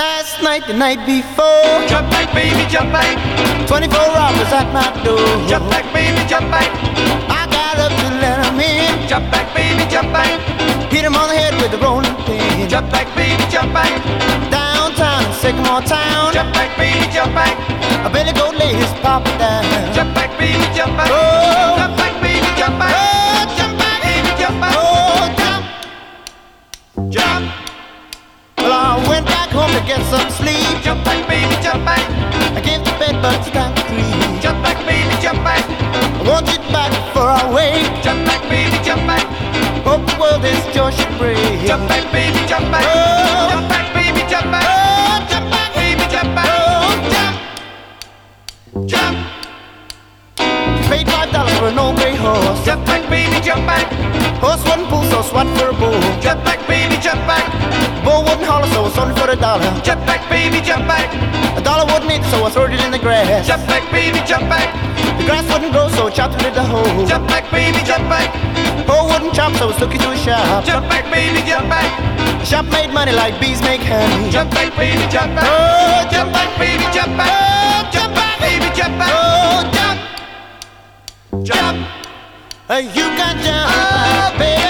Last night, the night before, Jump back, baby, jump back. 24 robbers at my door. Jump back, baby, jump back. I got up to let 'em in. Jump back, baby, jump back. Hit 'em on the head with a rolling pin. Jump back, baby, jump back. Downtown in Sycamore Town, Jump back, baby, jump back. a Billy Goat laid his papa down. Jump back, baby, jump back. Oh. Jump back, baby, jump back. Oh, jump back, Baby, jump back. oh, jump. Jump. Well, I went back home to get some sleep. Jump back, baby, jump back. I gave the bed bugs time to creep. Jump back, baby, jump back. I want it back before I wake. Jump back, baby, jump back. Hope the world is joy should break. Jump back, baby, jump back. Oh. Jump back, baby, jump back. Oh, jump back, Baby, jump back. oh, jump. Jump. Paid $5 for an old gray horse. Jump back, baby, jump back. Horse wouldn't pull, so I swat for a bull. Jump back, baby, jump back. Bull wouldn't holler, so I sold it for $1. Jump back, baby, jump back. $1 wouldn't eat, so I threw it in the grass. Jump back, baby, jump back. The grass wouldn't grow, so I chopped it in the hole. Jump back, baby, jump back. Hole wouldn't chop, so I took it to a shop. Jump back, baby, jump back. The shop made money like bees make honey. Jump back, baby, jump back. Oh, Jump back, baby, jump back. oh, jump back, Baby, jump back. oh, jump. Jump. You can jump, Oh, baby.